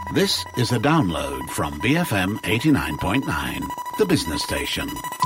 This is a download from BFM 89.9, the business station.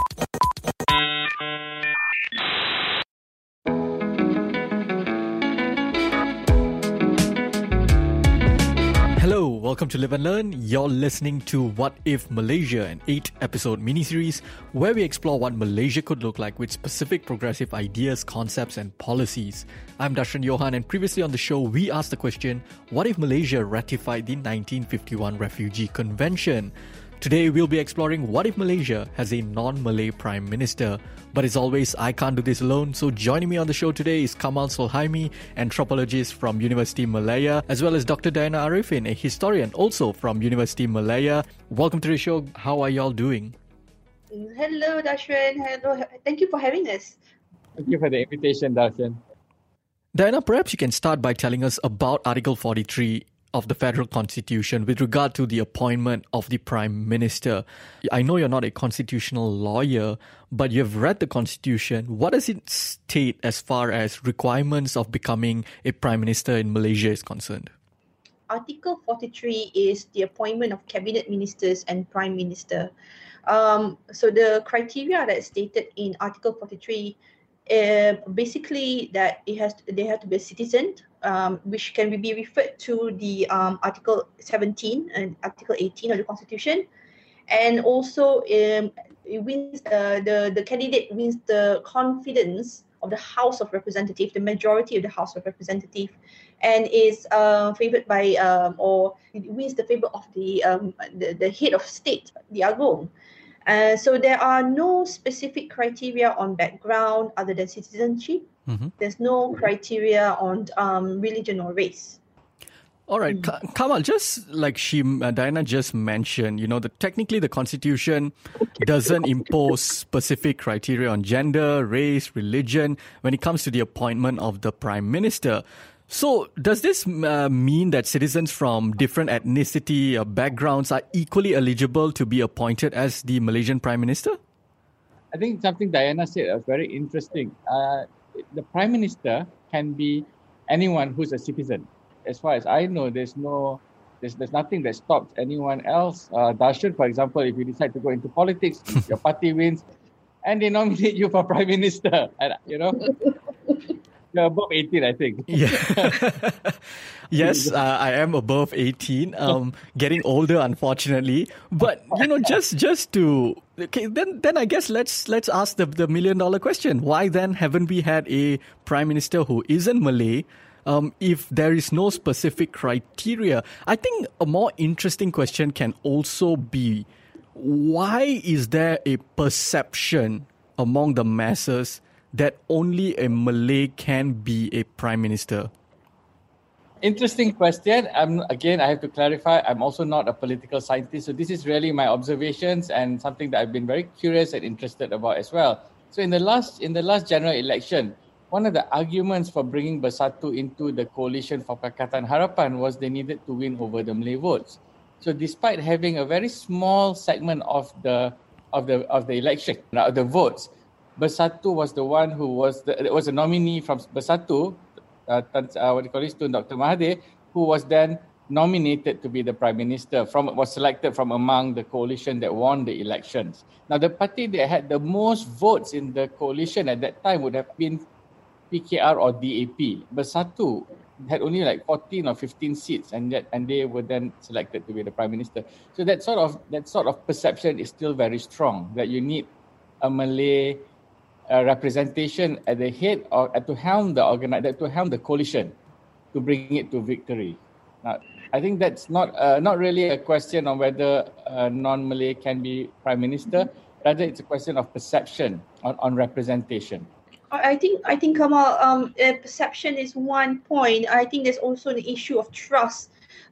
Hello, welcome to Live and Learn. You're listening to What If Malaysia, an 8-episode miniseries where we explore what Malaysia could look like with specific progressive ideas, concepts and policies. I'm Darshan Johan, and previously on the show we asked the question, what if Malaysia ratified the 1951 Refugee Convention? Today we'll be exploring what if Malaysia has a non-Malay Prime Minister. But as always, I can't do this alone, so joining me on the show today is Kamal Solhaimi, anthropologist from University Malaya, as well as Dr. Diana Arifin, a historian also from University Malaya. Welcome to the show. How are y'all doing? Hello, Darshan. Hello. Thank you for having us. Thank you for the invitation, Darshan. Diana, perhaps you can start by telling us about Article 43 of the Federal Constitution with regard to the appointment of the Prime Minister. I know you're not a constitutional lawyer, but you've read the Constitution. What does it state as far as requirements of becoming a Prime Minister in Malaysia is concerned? Article 43 is the appointment of cabinet ministers and Prime Minister. So the criteria that's stated in Article 43 basically that they have to be a citizen, which can be referred to the Article 17 and Article 18 of the Constitution, and also it wins the candidate wins the confidence of the House of Representatives, the majority of the House of Representatives, and is favoured by or it wins the favour of the head of state, the Agong. So there are no specific criteria on background other than citizenship. Mm-hmm. There's no criteria on religion or race. All right, Kamal, just like Diana just mentioned, technically the Constitution doesn't impose specific criteria on gender, race, religion when it comes to the appointment of the Prime Minister. So does this mean that citizens from different ethnicity or backgrounds are equally eligible to be appointed as the Malaysian Prime Minister? I think something Diana said was very interesting. The Prime Minister can be anyone who's a citizen. As far as I know, there's nothing that stops anyone else. Darshan, for example, if you decide to go into politics, your party wins, and they nominate you for Prime Minister, and you're above 18, I think. Yeah. Yes, I am above 18. Getting older, unfortunately. But just to then I guess let's ask the $1 million question. Why then haven't we had a Prime Minister who isn't Malay? If there is no specific criteria, I think a more interesting question can also be, why is there a perception among the masses that only a Malay can be a Prime Minister? Interesting question. I have to clarify, I'm also not a political scientist, so this is really my observations and something that I've been very curious and interested about as well. So in the last general election, one of the arguments for bringing Bersatu into the coalition for Pakatan Harapan was they needed to win over the Malay votes. So despite having a very small segment of the election, the votes, Bersatu was the one who was a nominee from Bersatu, Tun Dr. Mahathir, who was then nominated to be the Prime Minister, was selected from among the coalition that won the elections. Now, the party that had the most votes in the coalition at that time would have been PKR or DAP. Bersatu had only like 14 or 15 seats, and they were then selected to be the Prime Minister. So that sort of perception is still very strong, that you need a Malay representation at the head or to helm the coalition to bring it to victory. Now, I think that's not really a question on whether a non-Malay can be Prime Minister. Rather, it's a question of perception on representation. I think Kamal, perception is one point. I think there's also an issue of trust.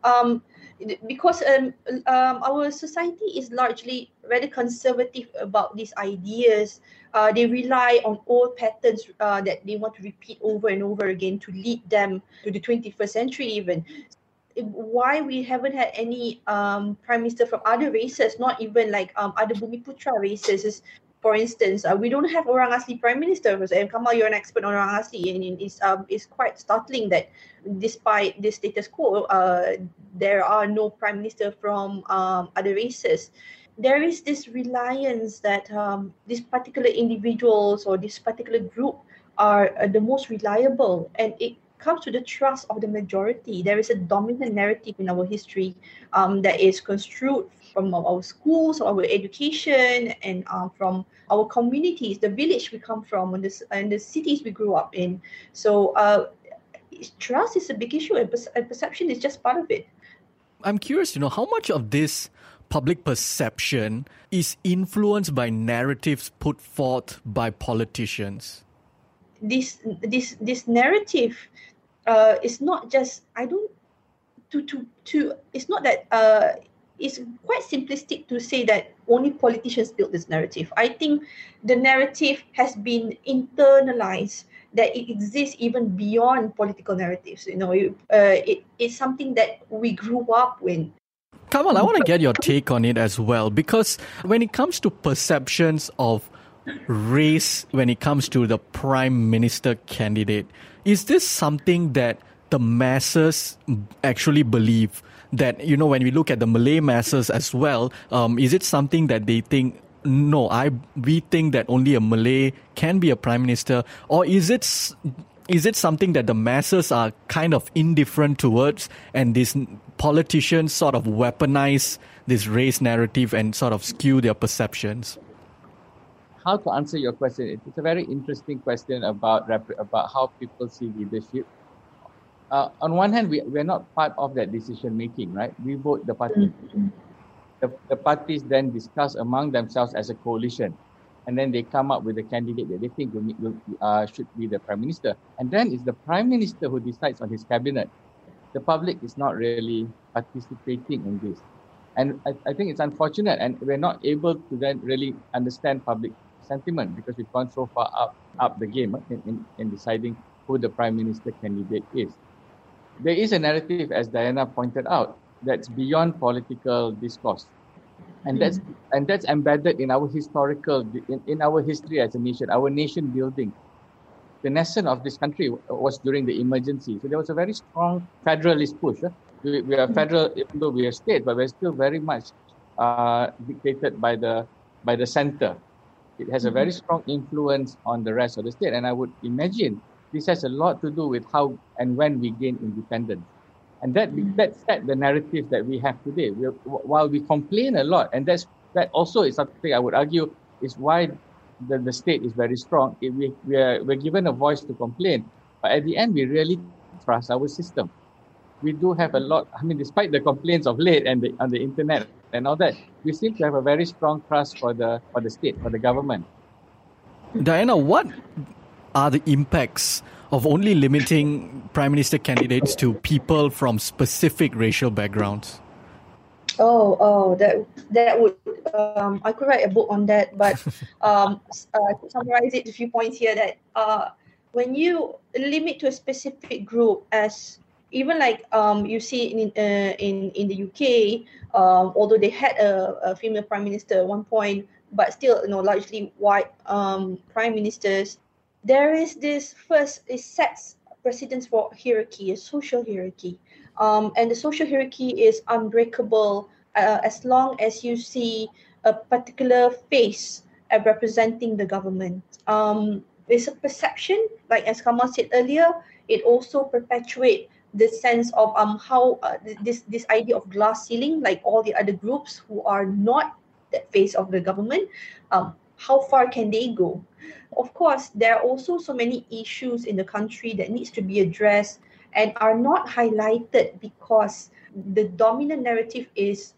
Because our society is largely rather conservative about these ideas. They rely on old patterns that they want to repeat over and over again to lead them to the 21st century even. Why we haven't had any Prime Minister from other races, not even like other Bumiputra races, is For instance, we don't have orang asli Prime Minister. And Kamal, you're an expert on orang asli, and it's quite startling that despite the status quo, there are no Prime Minister from other races. There is this reliance that these particular individuals or this particular group are the most reliable, and it comes to the trust of the majority. There is a dominant narrative in our history that is construed from our schools, our education, and from our communities, the village we come from, and the cities we grew up in. So trust is a big issue, and perception is just part of it. I'm curious, how much of this public perception is influenced by narratives put forth by politicians? This narrative is not just it's not that it's quite simplistic to say that only politicians build this narrative. I think the narrative has been internalized, that it exists even beyond political narratives. It's something that we grew up with. Kamal, I want to get your take on it as well, because when it comes to perceptions of race, when it comes to the Prime Minister candidate, is this something that the masses actually believe? That, when we look at the Malay masses as well, is it something that they think, no, we think that only a Malay can be a Prime Minister? Or is it something that the masses are kind of indifferent towards, and these politicians sort of weaponize this race narrative and sort of skew their perceptions? How to answer your question? It's a very interesting question about how people see leadership. On one hand, we're not part of that decision making, right? We vote the party. The parties then discuss among themselves as a coalition, and then they come up with a candidate that they think should be the Prime Minister. And then it's the Prime Minister who decides on his cabinet. The public is not really participating in this. And I think it's unfortunate, and we're not able to then really understand public sentiment because we've gone so far up the game in deciding who the Prime Minister candidate is. There is a narrative, as Diana pointed out, that's beyond political discourse. And that's embedded in our in our history as a nation, our nation building. The nation of this country was during the emergency. So there was a very strong federalist push. We are federal, even though we are state, but we're still very much dictated by the center. It has a very strong influence on the rest of the state. And I would imagine this has a lot to do with how and when we gain independence. And that set the narrative that we have today. While we complain a lot, and that also is something I would argue is why the state is very strong. We're given a voice to complain, but at the end we really trust our system. We do have a lot. I mean, despite the complaints of late and on the internet and all that, we seem to have a very strong trust for the state, for the government. Diana, what are the impacts of only limiting Prime Minister candidates to people from specific racial backgrounds? That would I could write a book on that, but to summarize it, a few points here that when you limit to a specific group, as even like you see in the UK, although they had a female prime minister at one point, but still largely white prime ministers, there is this it sets precedence for hierarchy, a social hierarchy. And the social hierarchy is unbreakable as long as you see a particular face representing the government. It's a perception, like as Kamal said earlier, it also perpetuates the sense of how this idea of glass ceiling, like all the other groups who are not that face of the government, how far can they go? Of course, there are also so many issues in the country that needs to be addressed and are not highlighted because the dominant narrative is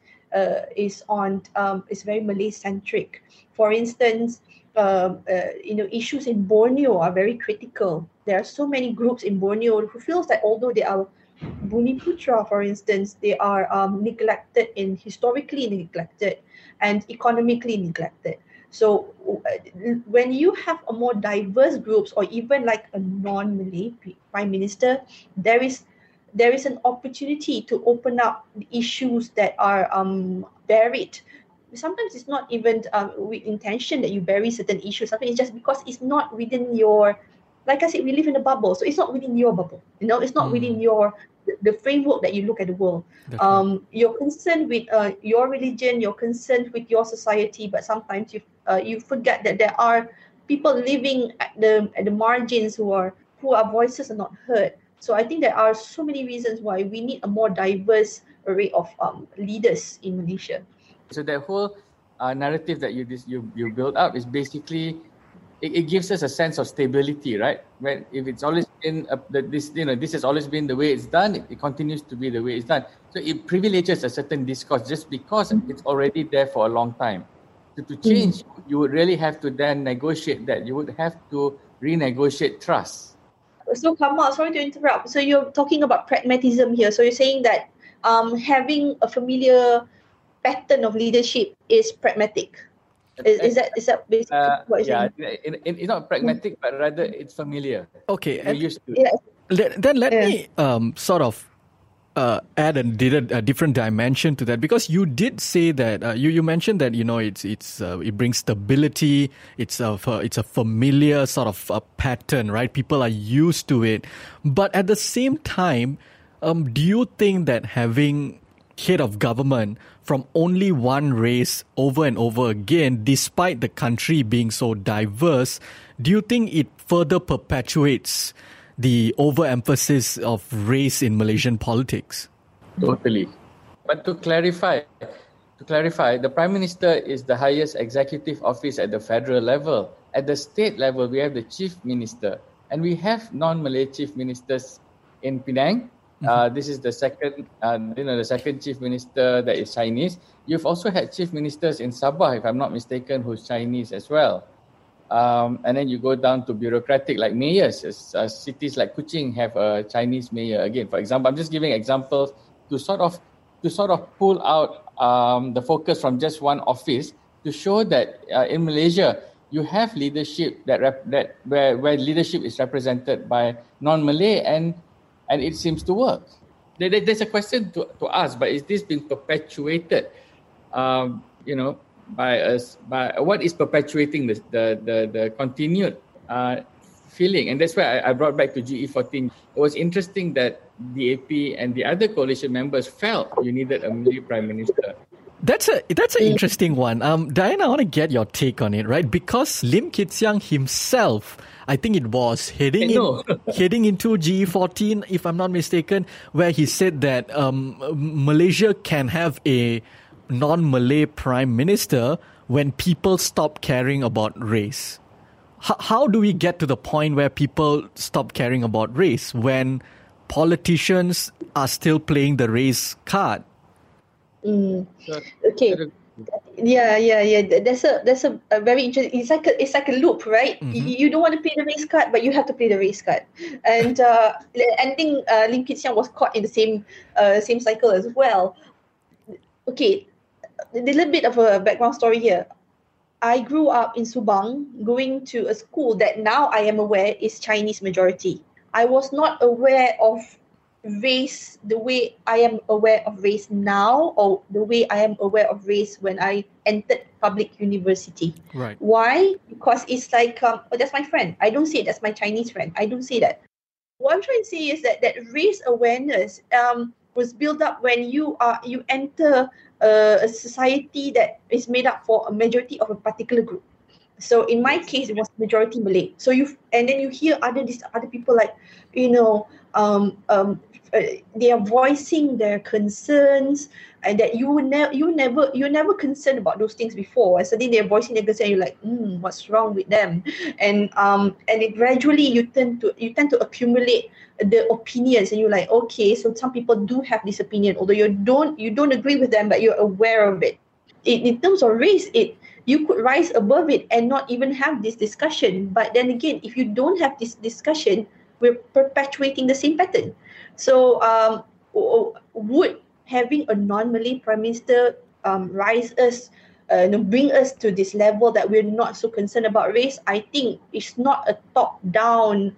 very Malay centric. For instance, issues in Borneo are very critical. There are so many groups in Borneo who feels that although they are Buniputra, for instance, they are historically neglected and economically neglected. So when you have a more diverse groups, or even like a non-Malay prime minister, there is an opportunity to open up the issues that are buried sometimes it's not even with intention that you bury certain issues. Sometimes it's just because it's not within your, like I said, we live in a bubble, so it's not within your bubble. It's not within the framework that you look at the world. You're concerned with your religion, you're concerned with your society, but sometimes you forget that there are people living at the margins who voices are not heard. So I think there are so many reasons why we need a more diverse array of leaders in Malaysia. So that whole narrative that you build up is basically, it gives us a sense of stability, right? When if it's always been this has always been the way it's done, it continues to be the way it's done. So it privileges a certain discourse just because it's already there for a long time. To change, you would really have to then negotiate that. You would have to renegotiate trust. So Kamal, sorry to interrupt. So you're talking about pragmatism here. So you're saying that having a familiar pattern of leadership is pragmatic. Is that basically what you're saying? It's not pragmatic, but rather it's familiar. Okay. You're used to it. Then let me sort of add a different dimension to that, because you did say that you mentioned that it brings stability. It's a familiar sort of a pattern, right? People are used to it, but at the same time, do you think that having head of government from only one race over and over again, despite the country being so diverse, do you think it further perpetuates the overemphasis of race in Malaysian politics? Totally. But to clarify, the Prime Minister is the highest executive office at the federal level. At the state level, we have the Chief Minister, and we have non-Malay Chief Ministers in Penang. This is the second, the second Chief Minister that is Chinese. You've also had Chief Ministers in Sabah, if I'm not mistaken, who's Chinese as well. And then you go down to bureaucratic like mayors. Cities like Kuching have a Chinese mayor. Again, for example, I'm just giving examples to sort of pull out the focus from just one office to show that in Malaysia you have leadership where leadership is represented by non-Malay and it seems to work. There's a question to ask, but is this being perpetuated? By us, by what is perpetuating the continued feeling? And that's why I brought back to GE14. It was interesting that the AP and the other coalition members felt you needed a Malay Prime Minister. That's an interesting one. Diane, I want to get your take on it, right? Because Lim Kit Siang himself, I think it was heading into GE14, if I'm not mistaken, where he said that Malaysia can have a non-Malay Prime Minister when people stop caring about race. How do we get to the point where people stop caring about race when politicians are still playing the race card? Okay. Yeah. That's a very interesting. It's like a loop, right? Mm-hmm. You don't want to play the race card, but you have to play the race card. And I think Lim Kit Siang was caught in the same cycle as well. Okay, a little bit of a background story here. I grew up in Subang, going to a school that now I am aware is Chinese majority. I was not aware of race the way I am aware of race now, or the way I am aware of race when I entered public university. Right. Why? Because it's like, that's my friend. I don't say it, that's my Chinese friend. I don't say that. What I'm trying to say is that race awareness was built up when you enter a society that is made up for a majority of a particular group. So in my case, it was majority Malay. So then you hear other people like, they are voicing their concerns, and that you never concerned about those things before. And suddenly they're voicing their concern. You're like, what's wrong with them? And it gradually you tend to accumulate the opinions, and you're like, okay, so some people do have this opinion, although you don't agree with them, but you're aware of it. In terms of race, you could rise above it and not even have this discussion. But then again, if you don't have this discussion, we're perpetuating the same pattern. So would having a non-Malay Prime Minister rise us, bring us to this level that we're not so concerned about race? I think it's not a top-down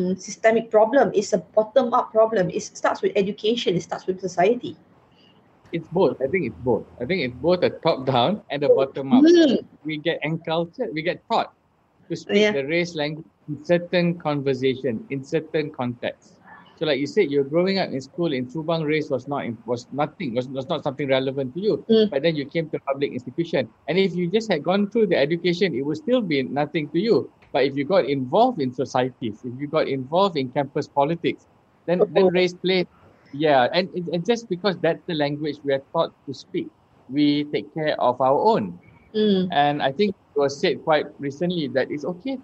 systemic problem. It's a bottom-up problem. It starts with education. It starts with society. It's both. I think it's both. I think it's both a top-down and a bottom-up. We get encultured, we get taught to speak the race language in certain conversation, in certain contexts. So like you said, you're growing up in school in Subang, race was not something relevant to you. But then you came to a public institution. And if you just had gone through the education, it would still be nothing to you. But if you got involved in societies, if you got involved in campus politics, then race played. Yeah, and just because that's the language we are taught to speak, we take care of our own. And I think it was said quite recently that it's okay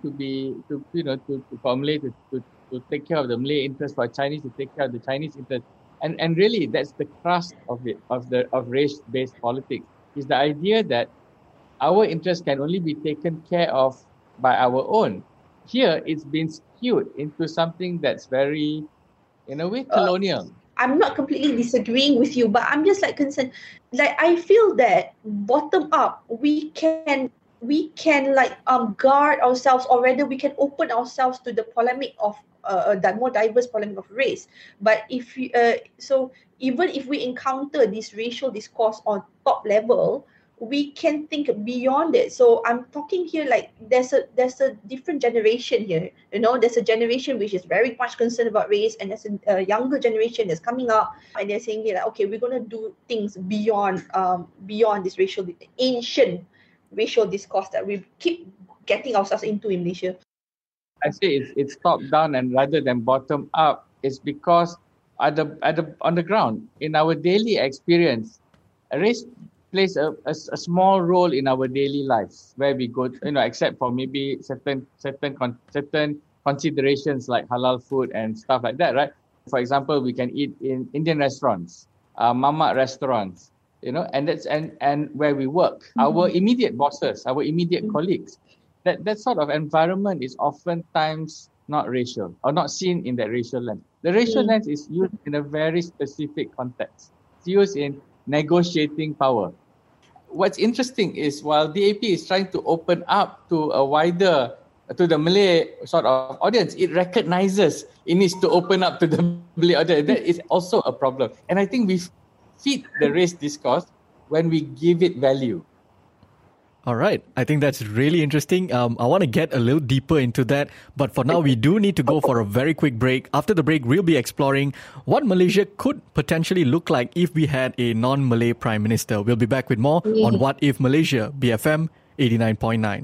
for Malay to take care of the Malay interest, for Chinese to take care of the Chinese interest. And really that's the crust of it, of race-based politics, is the idea that our interests can only be taken care of by our own. Here it's been skewed into something that's very, in a way, colonial. I'm not completely disagreeing with you, but I'm just like concerned. Like I feel that bottom up, we can like guard ourselves, or rather we can open ourselves to the polemic of the more diverse polemic of race. But if so even if we encounter this racial discourse on top level, we can think beyond it. So I'm talking here like there's a different generation here. There's a generation which is very much concerned about race, and there's a younger generation that's coming up, and they're saying here like, okay, we're gonna do things beyond this ancient racial discourse that we keep getting ourselves into in Malaysia. I say it's top down and rather than bottom up. It's because on the ground, in our daily experience, race plays a small role in our daily lives, where we go, except for maybe certain considerations like halal food and stuff like that, right? For example, we can eat in Indian restaurants, mamak restaurants, and where we work, our immediate bosses, our immediate colleagues. That sort of environment is oftentimes not racial, or not seen in that racial lens. The racial lens is used in a very specific context. It's used in negotiating power. What's interesting is while DAP is trying to open up to the Malay sort of audience, it recognizes it needs to open up to the Malay audience. That is also a problem. And I think we feed the race discourse when we give it value. All right. I think that's really interesting. I want to get a little deeper into that. But for now, we do need to go for a very quick break. After the break, we'll be exploring what Malaysia could potentially look like if we had a non-Malay Prime Minister. We'll be back with more on What If Malaysia, BFM 89.9.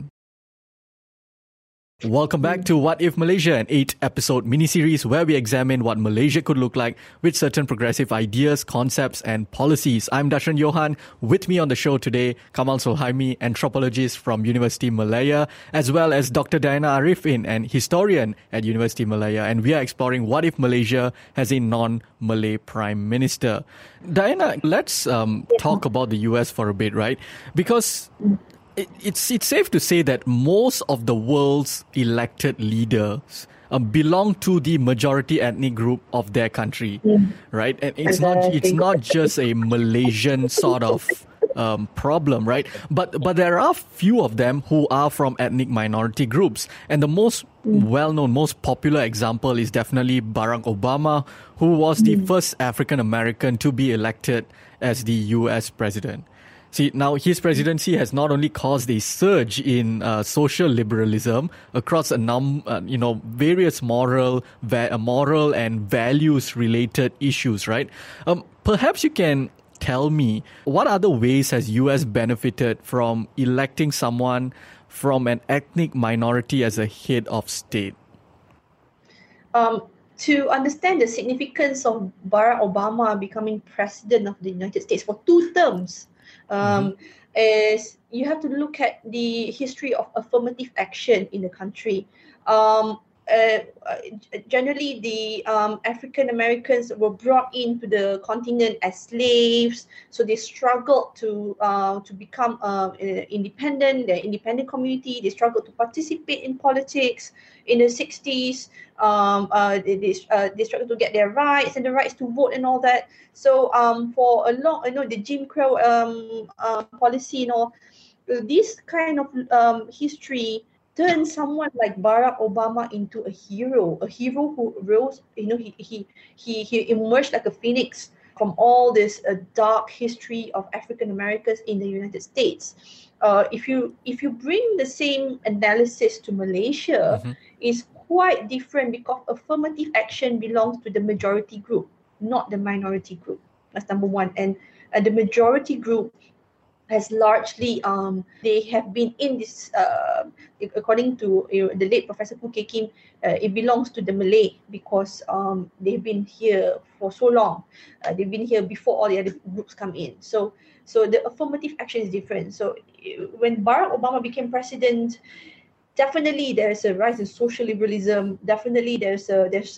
Welcome back to What If Malaysia, an 8-episode miniseries where we examine what Malaysia could look like with certain progressive ideas, concepts and policies. I'm Dashran Johan. With me on the show today, Kamal Solhaimi, anthropologist from University Malaya, as well as Dr. Diana Arifin, an historian at University Malaya. And we are exploring what if Malaysia has a non-Malay Prime Minister. Diana, let's talk about the US for a bit, right? Because it's safe to say that most of the world's elected leaders belong to the majority ethnic group of their country, right? And it's not just a Malaysian sort of problem, right? But there are few of them who are from ethnic minority groups, and the most well-known, most popular example is definitely Barack Obama, who was the first African American to be elected as the US president. See, now his presidency has not only caused a surge in social liberalism across various moral and values-related issues, right? Perhaps you can tell me what other ways has US benefited from electing someone from an ethnic minority as a head of state? To understand the significance of Barack Obama becoming president of the United States for 2 terms, is you have to look at the history of affirmative action in the country. Generally, the African Americans were brought into the continent as slaves, so they struggled to become independent. The independent community, they struggled to participate in politics in the 60s. They struggled to get their rights and the rights to vote and all that. So for a long, the Jim Crow policy, this kind of history turned someone like Barack Obama into a hero who rose. He emerged like a phoenix from all this dark history of African Americans in the United States. If you bring the same analysis to Malaysia, it's quite different because affirmative action belongs to the majority group, not the minority group. That's number one. And the majority group has largely, they have been in this, according to the late Professor Khoo Kay Kim, it belongs to the Malay because they've been here for so long. They've been here before all the other groups come in. So the affirmative action is different. So when Barack Obama became president, definitely there's a rise in social liberalism. Definitely there's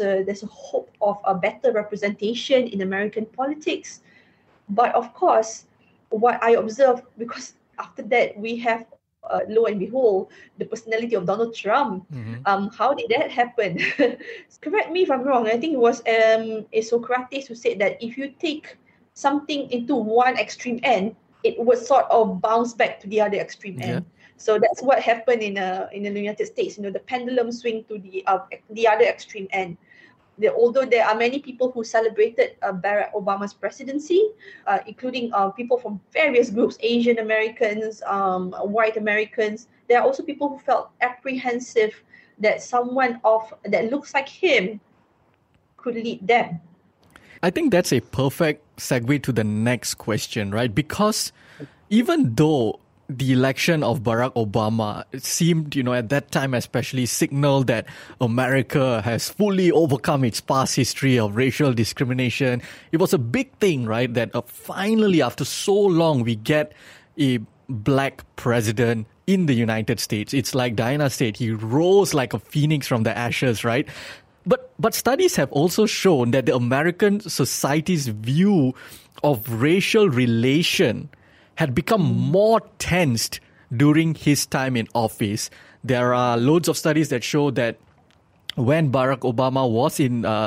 a hope of a better representation in American politics. But of course, what I observed, because after that we have, lo and behold, the personality of Donald Trump. How did that happen? Correct me if I'm wrong. I think it was a Socrates who said that if you take something into one extreme end, it would sort of bounce back to the other extreme end. So that's what happened in the United States. The pendulum swing to the other extreme end. Although there are many people who celebrated Barack Obama's presidency, including people from various groups, Asian Americans, white Americans, there are also people who felt apprehensive that someone that looks like him could lead them. I think that's a perfect segue to the next question, right? Because even though the election of Barack Obama, it seemed, at that time especially, signaled that America has fully overcome its past history of racial discrimination. It was a big thing, right? That finally, after so long, we get a black president in the United States. It's like Diana said, he rose like a phoenix from the ashes, right? But studies have also shown that the American society's view of racial relation had become more tensed during his time in office. There are loads of studies that show that when Barack Obama was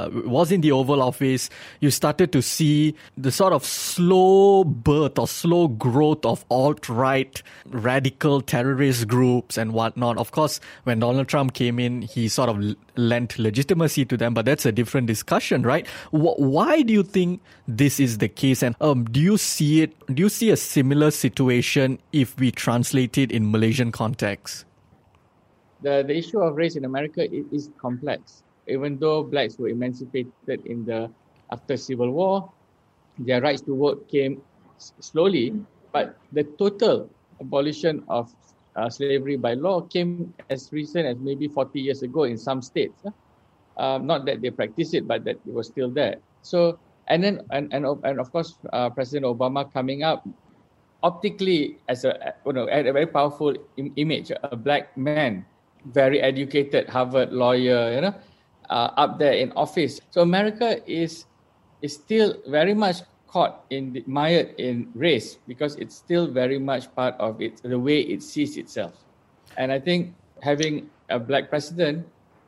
in the Oval Office, you started to see the sort of slow birth or slow growth of alt-right radical terrorist groups and whatnot. Of course, when Donald Trump came in, he sort of lent legitimacy to them, but that's a different discussion, right? Why do you think this is the case? And do you see a similar situation if we translate it in Malaysian context? The issue of race in America is complex. Even though blacks were emancipated after Civil War, their rights to vote came slowly, but the total abolition of slavery by law came as recent as maybe 40 years ago in some states. Not that they practiced it, but that it was still there. So, and of course, President Obama coming up optically as a very powerful image, a black man, very educated, Harvard lawyer, up there in office. So America is still very much mired in race because it's still very much part of the way it sees itself. And I think having a black president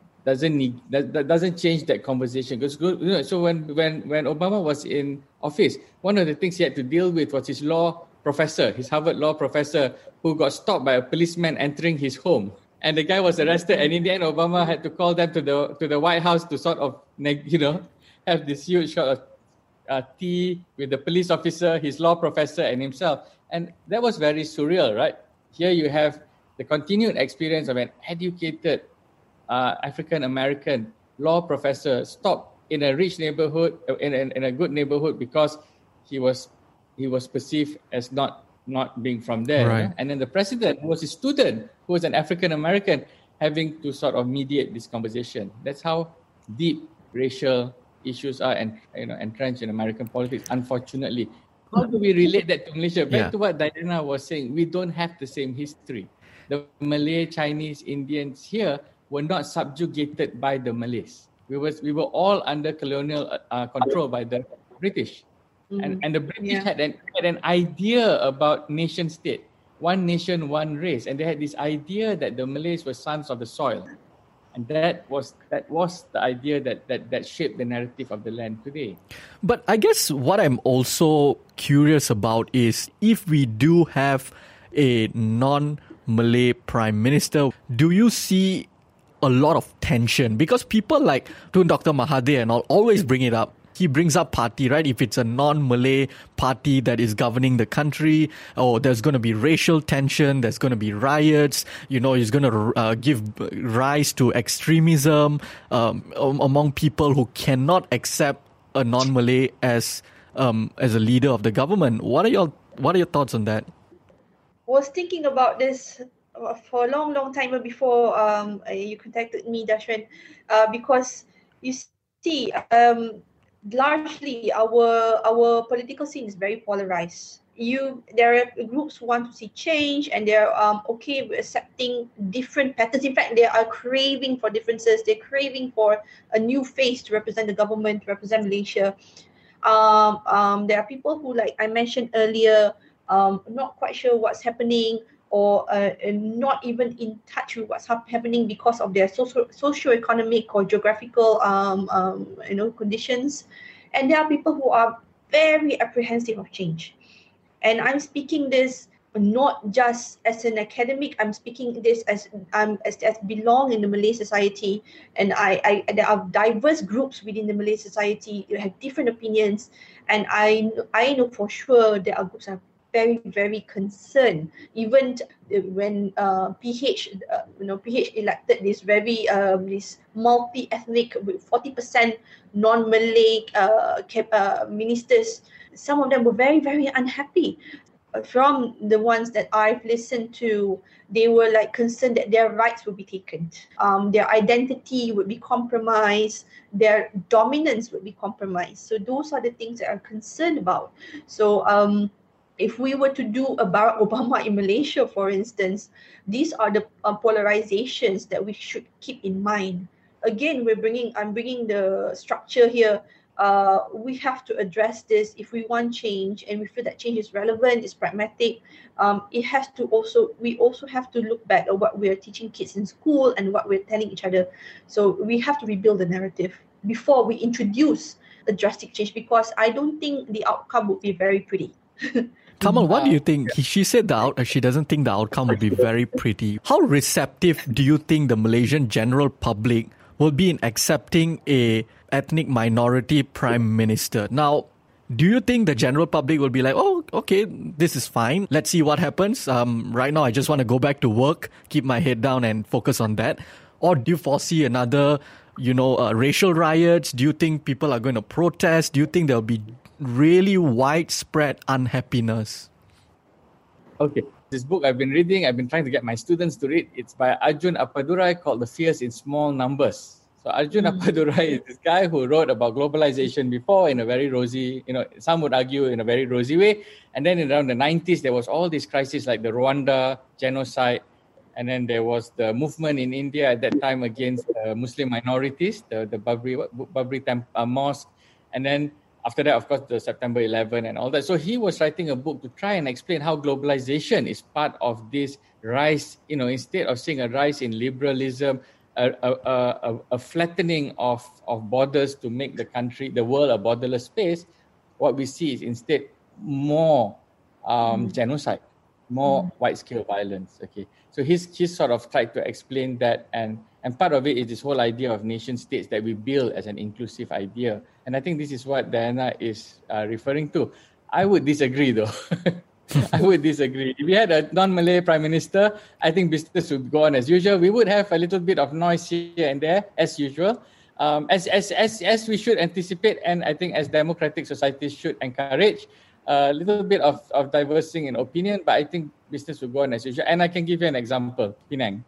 doesn't change that conversation. Because so when Obama was in office, one of the things he had to deal with was his Harvard law professor, who got stopped by a policeman entering his home. And the guy was arrested, and in the end, Obama had to call them to the White House to sort of, have this huge shot of tea with the police officer, his law professor, and himself. And that was very surreal, right? Here you have the continued experience of an educated African-American law professor stopped in a rich neighborhood, in a good neighborhood, because he was perceived as not being from there. Right. And then the president, who was a student, who was an African-American, having to sort of mediate this conversation. That's how deep racial issues are and entrenched in American politics, unfortunately. How do we relate that to Malaysia? Back to what Diana was saying, we don't have the same history. The Malay, Chinese, Indians here were not subjugated by the Malays. We were all under colonial control by the British. And the British had an idea about nation state, one nation, one race, and they had this idea that the Malays were sons of the soil, and that was the idea that shaped the narrative of the land today. But I guess what I'm also curious about is if we do have a non-Malay prime minister, do you see a lot of tension? Because people like Tun Dr. Mahathir and all always bring it up. he brings up party, right? If it's a non-Malay party that is governing the country, or there's going to be racial tension, there's going to be riots, he's going to give rise to extremism among people who cannot accept a non-Malay as a leader of the government. What are your thoughts on that? Was thinking about this for a long time before you contacted me, Dashran, because you see, largely our political scene is very polarized. There are groups who want to see change, and they're okay with accepting different patterns. In fact, they are craving for differences. They're craving for a new face to represent the government, to represent Malaysia. There are people who, like I mentioned earlier, not quite sure what's happening, or not even in touch with what's happening because of their socio-economic or geographical conditions. And there are people who are very apprehensive of change. And I'm speaking this not just as an academic. I'm speaking this as belong in the Malay society, and there are diverse groups within the Malay society who have different opinions, and I know for sure there are groups that are very, very concerned. Even when PH elected this very this multi-ethnic with 40% non-Malay ministers, some of them were very, very unhappy. From the ones that I've listened to, they were like concerned that their rights would be taken, their identity would be compromised, their dominance would be compromised. So those are the things that I'm concerned about. So if we were to do a Barack Obama in Malaysia, for instance, these are the polarizations that we should keep in mind. Again, I'm bringing the structure here. We have to address this if we want change, and we feel that change is relevant, is pragmatic. We also have to look back at what we are teaching kids in school and what we're telling each other. So we have to rebuild the narrative before we introduce a drastic change, because I don't think the outcome would be very pretty. Kamal, what do you think? She said she doesn't think the outcome will be very pretty. How receptive do you think the Malaysian general public will be in accepting a ethnic minority prime minister? Now, do you think the general public will be like, oh, okay, this is fine, let's see what happens. Right now, I just want to go back to work, keep my head down and focus on that? Or do you foresee another, racial riots? Do you think people are going to protest? Do you think there'll be really widespread unhappiness? Okay, this book I've been reading, I've been trying to get my students to read. It's by Arjun Appadurai, called The Fears in Small Numbers. So Arjun Appadurai is this guy who wrote about globalization before in a very rosy, some would argue in a very rosy way. And then around the 90s, there was all these crises like the Rwanda genocide. And then there was the movement in India at that time against Muslim minorities, the Babri Mosque. And then after that, of course, the September 11 and all that. So he was writing a book to try and explain how globalization is part of this rise, instead of seeing a rise in liberalism, a flattening of borders to make the world a borderless space. What we see is instead more genocide, more wide-scale violence. Okay, so he's sort of tried to explain that, and part of it is this whole idea of nation states that we build as an inclusive idea. And I think this is what Diana is referring to. I would disagree, though. I would disagree. If we had a non-Malay prime minister, I think business would go on as usual. We would have a little bit of noise here and there, as usual, as we should anticipate, and I think as democratic societies should encourage a little bit of diversing in opinion. But I think business will go on as usual. And I can give you an example, Penang.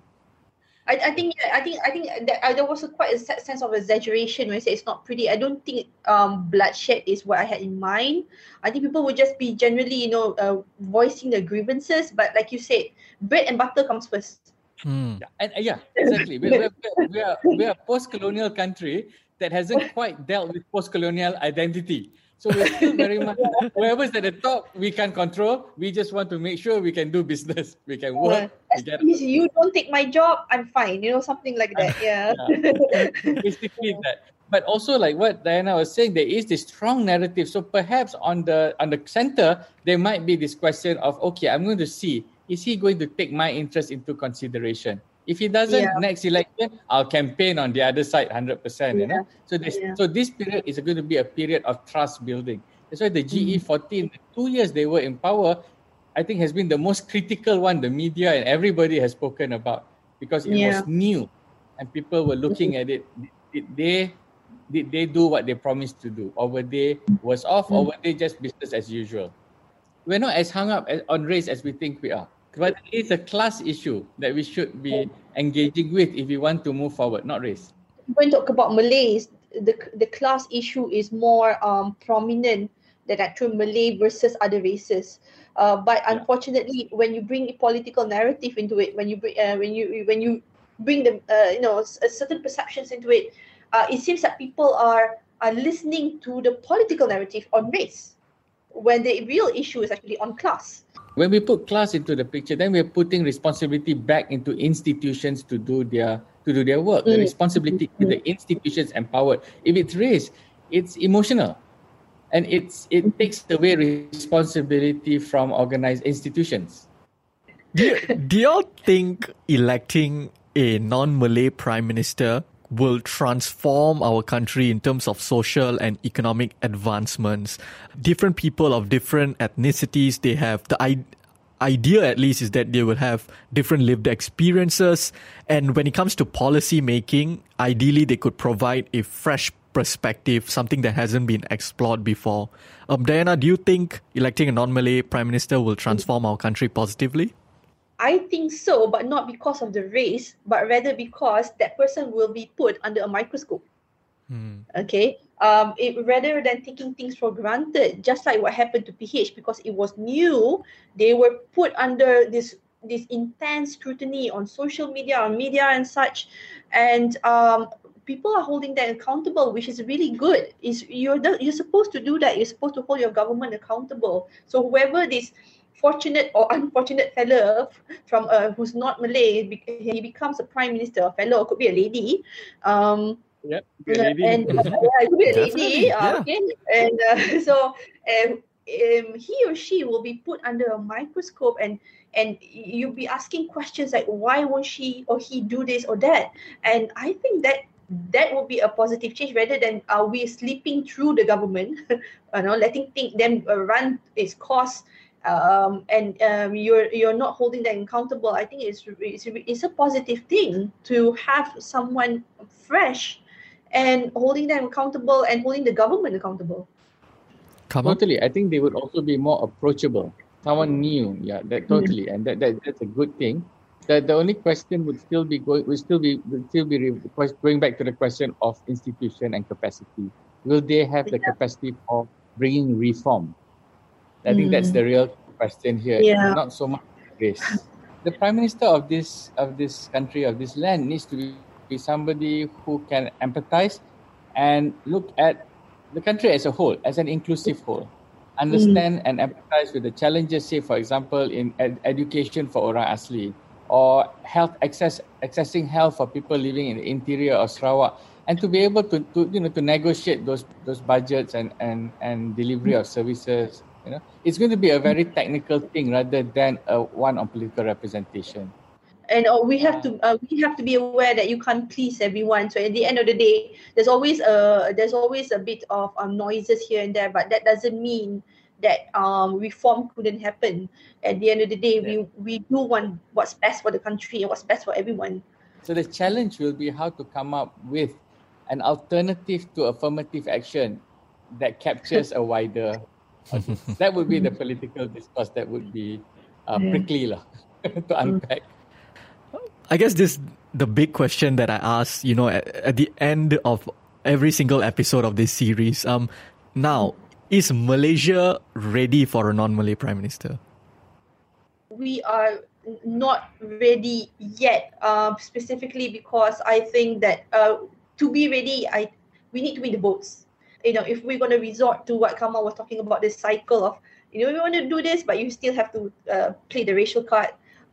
I think that there was quite a sense of exaggeration when I say it's not pretty. I don't think bloodshed is what I had in mind. I think people would just be generally, voicing their grievances. But like you said, bread and butter comes first. Yeah, exactly. We are a post-colonial country that hasn't quite dealt with post-colonial identity. So we're still very much, whoever's at the top, we can control. We just want to make sure we can do business. We can work. You don't take my job, I'm fine. Something like that. Yeah. Basically that. But also like what Diana was saying, there is this strong narrative. So perhaps on the center, there might be this question of, okay, I'm going to see, is he going to take my interest into consideration? If he doesn't, Yeah. next election, I'll campaign on the other side 100%, you know. So this period is going to be a period of trust building. That's why the GE14, the 2 years they were in power, I think has been the most critical one the media and everybody has spoken about, because it was new and people were looking at it. Did they do what they promised to do, or were they worse off, or were they just business as usual? We're not as hung up on race as we think we are. But it's a class issue that we should be engaging with if we want to move forward, not race. When we talk about Malays, the class issue is more prominent than actual Malay versus other races. But unfortunately, when you bring a political narrative into it, when you bring the certain perceptions into it, it seems that people are listening to the political narrative on race, when the real issue is actually on class. When we put class into the picture, then we're putting responsibility back into institutions to do their work. The responsibility is the institutions empowered. If it's race, it's emotional, and it takes away responsibility from organized institutions. Do y'all think electing a non-Malay prime minister will transform our country in terms of social and economic advancements? Different people of different ethnicities, they have the idea, at least, is that they will have different lived experiences, and when it comes to policy making, ideally they could provide a fresh perspective, something that hasn't been explored before. Diana, do you think electing a non-Malay prime minister will transform our country positively? I think so, but not because of the race, but rather because that person will be put under a microscope. Okay, rather than taking things for granted, just like what happened to PH, because it was new, they were put under this intense scrutiny on social media, on media and such, and people are holding them accountable, which is really good. You're supposed to do that. You're supposed to hold your government accountable. So whoever this fortunate or unfortunate fellow from who's not Malay, he becomes a prime minister. A fellow, could be a lady. Yep, be a lady. And it could be a lady. Yeah. Okay, and so he or she will be put under a microscope, and you'll be asking questions like, why won't she or he do this or that? And I think that will be a positive change, rather than we sleeping through the government, letting them run its course. And you're not holding them accountable. I think it's a positive thing to have someone fresh and holding them accountable and holding the government accountable. Totally. I think they would also be more approachable. Someone new, that totally, and that's a good thing. The only question would still be going back to the question of institution and capacity. Will they have the capacity for bringing reform? I think that's the real question here. Not so much race. The prime minister of this country, of this land, needs to be somebody who can empathize and look at the country as a whole, as an inclusive whole. Understand and empathize with the challenges, say, for example, in education for orang asli, or accessing health for people living in the interior of Sarawak, and to be able to negotiate those budgets and delivery of services. It's going to be a very technical thing rather than one on political representation. And we have to be aware that you can't please everyone. So at the end of the day, there's always a bit of noises here and there, but that doesn't mean that reform couldn't happen. At the end of the day, we do want what's best for the country and what's best for everyone. So the challenge will be how to come up with an alternative to affirmative action that captures a wider audience. That would be the political discourse that would be prickly to unpack. I guess the big question that I ask, at the end of every single episode of this series. Now, is Malaysia ready for a non-Malay prime minister? We are not ready yet, specifically because I think that to be ready, we need to win the votes. If we're going to resort to what Kamal was talking about, this cycle of, we want to do this, but you still have to play the racial card.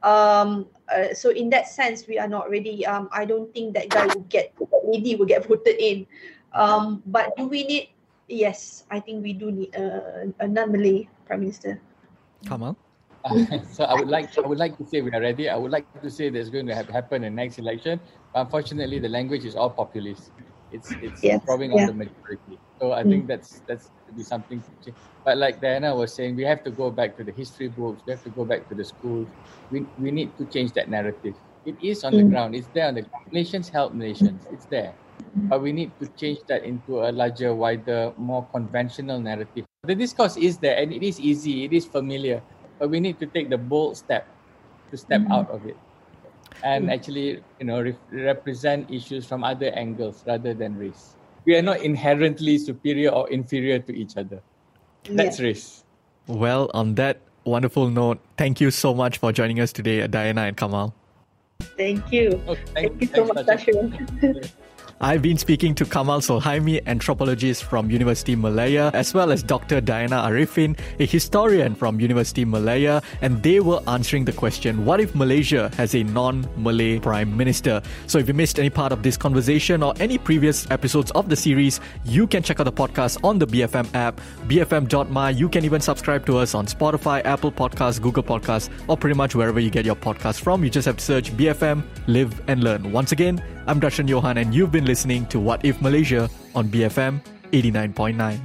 So in that sense, we are not ready. I don't think that lady will get voted in. But do we need? Yes, I think we do need a non-Malay prime minister. Kamal? So I would like to say we are ready. I would like to say there's going to happen in the next election. But unfortunately, the language is all populist. It's probing on the majority. So I think that's to be something to change. But like Diana was saying, we have to go back to the history books. We have to go back to the schools. We need to change that narrative. It is on the ground. It's there on the ground. Nations help nations. It's there. But we need to change that into a larger, wider, more conventional narrative. The discourse is there, and it is easy. It is familiar. But we need to take the bold step to step out of it and actually, represent issues from other angles rather than race. We are not inherently superior or inferior to each other. That's race. Well, on that wonderful note, thank you so much for joining us today, Diana and Kamal. Thank you. Thank you so much, Tasha. I've been speaking to Kamal Solhaimi, anthropologist from University Malaya, as well as Dr. Diana Arifin, a historian from University Malaya, and they were answering the question, what if Malaysia has a non-Malay Prime Minister? So if you missed any part of this conversation or any previous episodes of the series, you can check out the podcast on the BFM app, bfm.my. You can even subscribe to us on Spotify, Apple Podcasts, Google Podcasts, or pretty much wherever you get your podcasts from. You just have to search BFM, Live and Learn. Once again, I'm Darshan Johan, and you've been listening to What If Malaysia on BFM 89.9.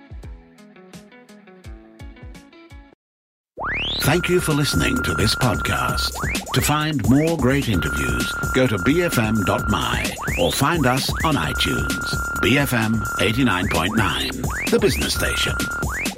Thank you for listening to this podcast. To find more great interviews, go to bfm.my or find us on iTunes. BFM 89.9, the business station.